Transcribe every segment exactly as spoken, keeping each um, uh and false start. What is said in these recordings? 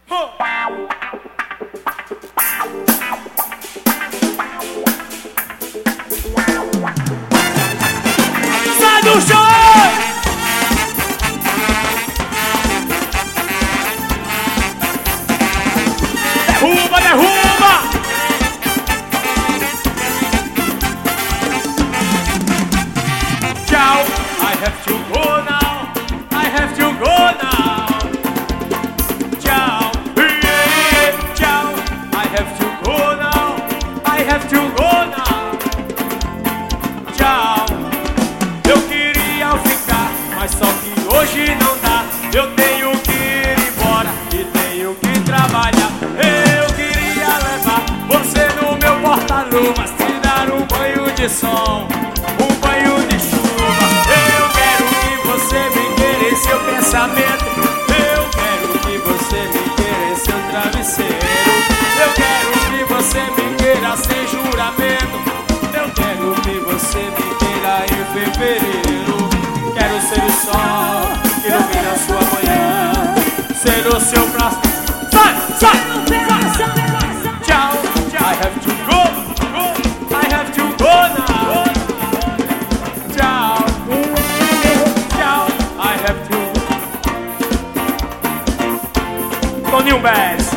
Sai do chão! Derruba, derruba! Tchau, I have to go now. I have to go now. Tchau, yeah, yeah. Tchau, I have to go now. I have to go now. Tchau, eu queria ficar, mas só que hoje não dá. Eu tenho que ir embora e tenho que trabalhar. Eu queria levar você no meu porta-luvas, te dar um banho de sol, um banho de chuva. Eu quero que você me queira em seu pensamento. Eu quero que você me queira em seu travesseiro. Eu quero que você me queira sem juramento. Eu quero que você me queira em fevereiro. Quero ser o sol que ilumina a sua manhã, ser o seu braço. Sai, sai, sai. Tchau, I have to go, go. I have to go now. Tchau, tchau, I have to. Toninho Bass.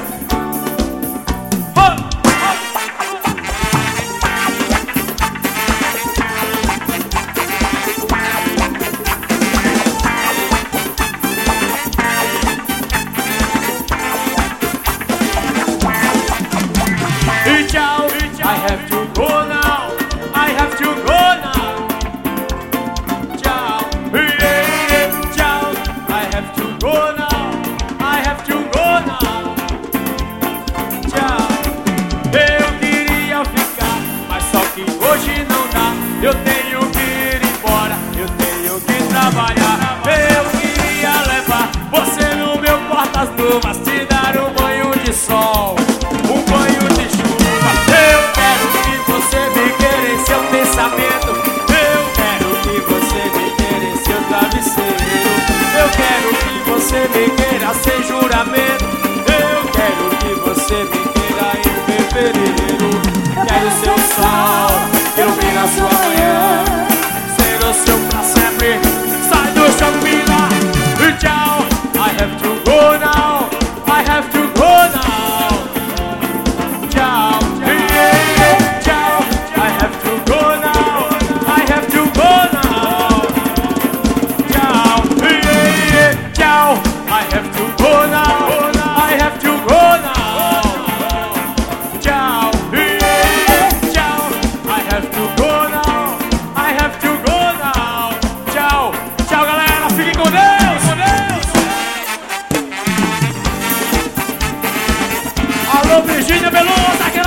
Tchau, I have to go now. I have to go now. Tchau, yeah, yeah. Tchau, I have to go now. I have to go now. Tchau, eu queria ficar, mas só que hoje não dá. Eu tenho que ir embora, eu tenho que trabalhar. Eu queria levar você no meu porta-luvas, te dar um banho de sol, um banho de chuva. Eu quero que você me queira em seu pensamento. Eu quero que você me queira em seu travesseiro. Eu quero que você me queira sem juramento. Eu quero que você me queira em fevereiro. Quero ser o sol que ilumina a sua manhã, ser o seu pra sempre. Sai do chão, mina. Tchau, I have to go now. I have to go now. Tchau, yeah, yeah. Tchau, I have to go now. I have to go now. Tchau, yeah, yeah. Tchau, I have to go now. I have to go now. Tchau, yeah, yeah. Tchau, I have to go now. I have to go now. Tchau, tchau, galera. Fiquem com Deus. Com Deus. Alô, Virgínia Veloso.